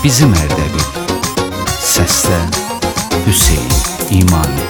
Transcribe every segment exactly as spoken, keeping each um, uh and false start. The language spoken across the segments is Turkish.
bizim Ərdəbil. Səslə Hüseyn İmani.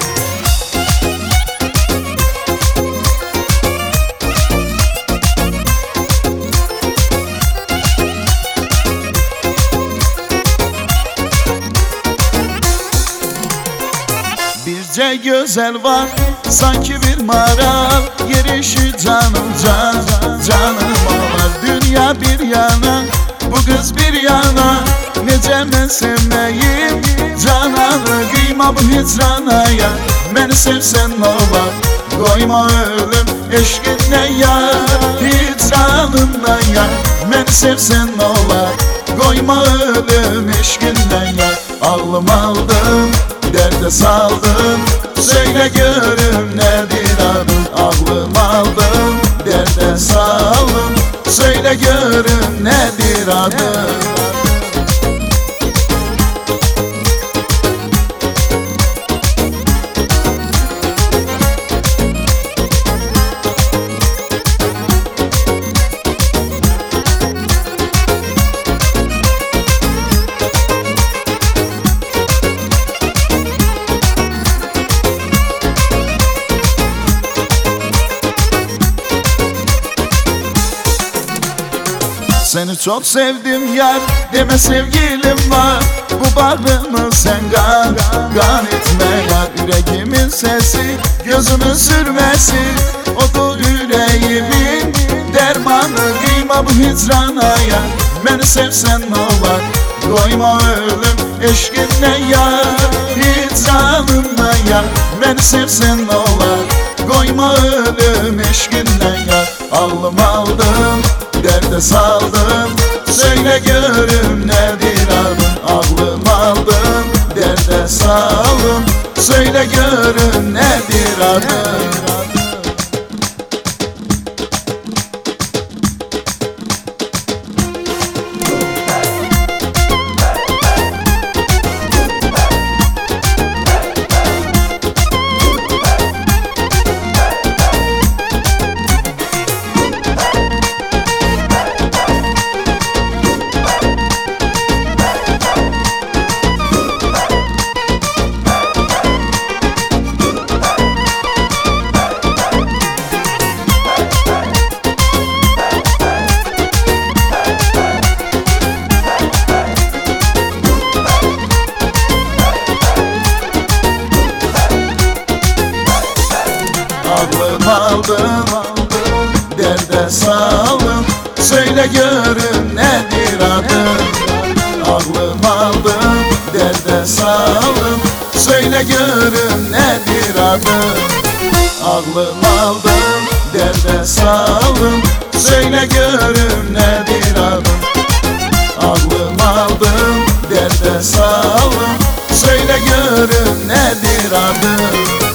Birce güzel var sanki bir maral, yerişi canım can, canım var. Dünya bir yana, bu kız bir yana, nece ben sevmeyim cananı. Kıyma bu hicranaya, beni sevsen ne olar, koyma ölüm eşkinle ya, hicranımla ya. Beni sevsen ne olar, koyma ölüm eşkinle ya. Ağlım aldım, derde saldım, söyle görüm nedir adın. Ağlım aldım, derde saldım, söyle görüm nedir adın. Seni çok sevdim yar, deme sevgilim var. Bu bağrımı sen gan, gan etme yar. Yüreğimin sesi, gözümün sürmesi, odur yüreğimin dermanı. Kıyma bu hicrana ya, beni sevsen ne olur, koyma ölüm eşkinle ya, hicranımla ya. Beni sevsen ne olur, koyma ölüm eşkinle ya. Ağlım aldım, derde saldım, söyle görüm nedir adın. Ağlım aldım, derde saldım, söyle görüm nedir adın. Ağlım aldım, derde saldım, söyle görüm nedir adın. Ağlım aldım, derde saldım, söyle görüm nedir adın. Ağlım aldım, derde saldım, söyle görüm nedir adın. Ağlım aldım, derde saldım, söyle görüm nedir adın.